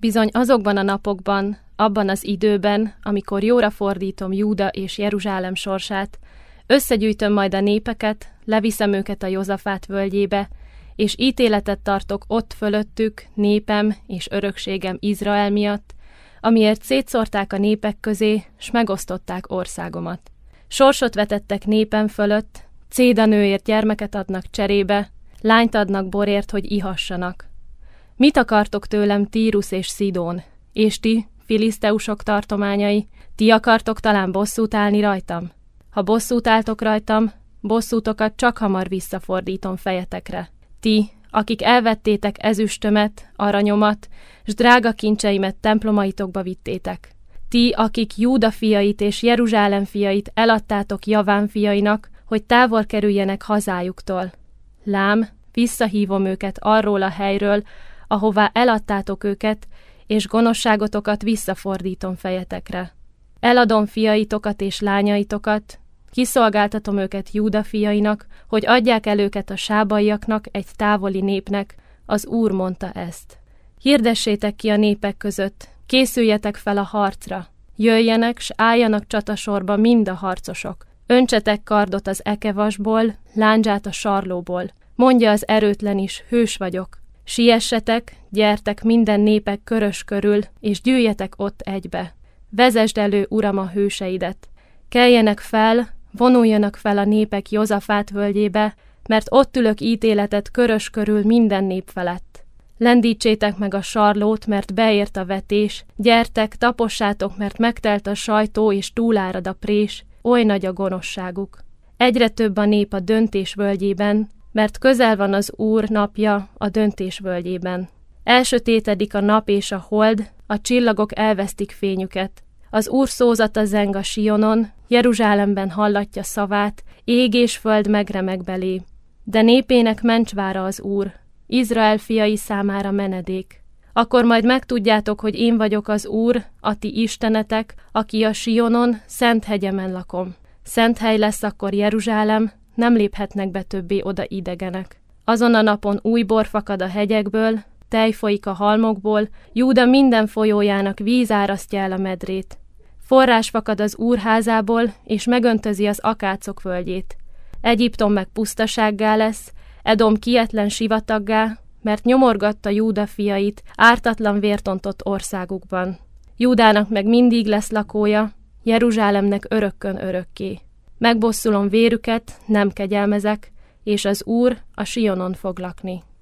Bizony azokban a napokban, abban az időben, amikor jóra fordítom Júda és Jeruzsálem sorsát, összegyűjtöm majd a népeket, leviszem őket a Jozafát völgyébe, és ítéletet tartok ott fölöttük, népem és örökségem Izrael miatt, amiért szétszórták a népek közé, s megosztották országomat. Sorsot vetettek népem fölött, cédanőért gyermeket adnak cserébe, lányt adnak borért, hogy ihassanak. Mit akartok tőlem, Tírus és Szidón? És ti, filiszteusok tartományai, ti akartok talán bosszút állni rajtam? Ha bosszút álltok rajtam, bosszútokat csak hamar visszafordítom fejetekre. Ti, akik elvettétek ezüstömet, aranyomat, s drága kincseimet templomaitokba vittétek. Ti, akik Júda fiait és Jeruzsálem fiait eladtátok Javán fiainak, hogy távol kerüljenek hazájuktól. Lám, visszahívom őket arról a helyről, ahová eladtátok őket, és gonoszságotokat visszafordítom fejetekre. Eladom fiaitokat és lányaitokat, kiszolgáltatom őket Júda fiainak, hogy adják el őket a sábaiaknak, egy távoli népnek, az Úr mondta ezt. Hirdessétek ki a népek között, készüljetek fel a harcra. Jöjjenek, s álljanak csatasorba mind a harcosok. Öntsetek kardot az ekevasból, lándzsát a sarlóból. Mondja az erőtlen is, hős vagyok. Siessetek, gyertek minden népek körös körül, és gyűjjetek ott egybe. Vezesd elő, Uram, a hőseidet. Keljenek fel, vonuljanak fel a népek Jozafát völgyébe, mert ott ülök ítéletet körös körül minden nép felett. Lendítsétek meg a sarlót, mert beért a vetés, gyertek, tapossátok, mert megtelt a sajtó, és túlárad a prés, oly nagy a gonoszságuk. Egyre több a nép a döntés völgyében, mert közel van az Úr napja a döntés völgyében. Elsötétedik a nap és a hold, a csillagok elvesztik fényüket. Az Úr szózata zeng a Sionon, Jeruzsálemben hallatja szavát, ég és föld megremeg belé. De népének mencsvára az Úr, Izrael fiai számára menedék. Akkor majd megtudjátok, hogy én vagyok az Úr, a ti istenetek, aki a Sionon, szent hegyemen lakom. Szent hely lesz akkor Jeruzsálem, nem léphetnek be többé oda idegenek. Azon a napon új bor fakad a hegyekből, tej folyik a halmokból, Júda minden folyójának víz árasztja el a medrét. Forrás fakad az Úr házából, és megöntözi az akácok völgyét. Egyiptom meg pusztasággá lesz, Edom kietlen sivataggá, mert nyomorgatta Júda fiait ártatlan vértontott országukban. Júdának meg mindig lesz lakója, Jeruzsálemnek örökkön örökké. Megbosszulom vérüket, nem kegyelmezek, és az Úr a Sionon fog lakni.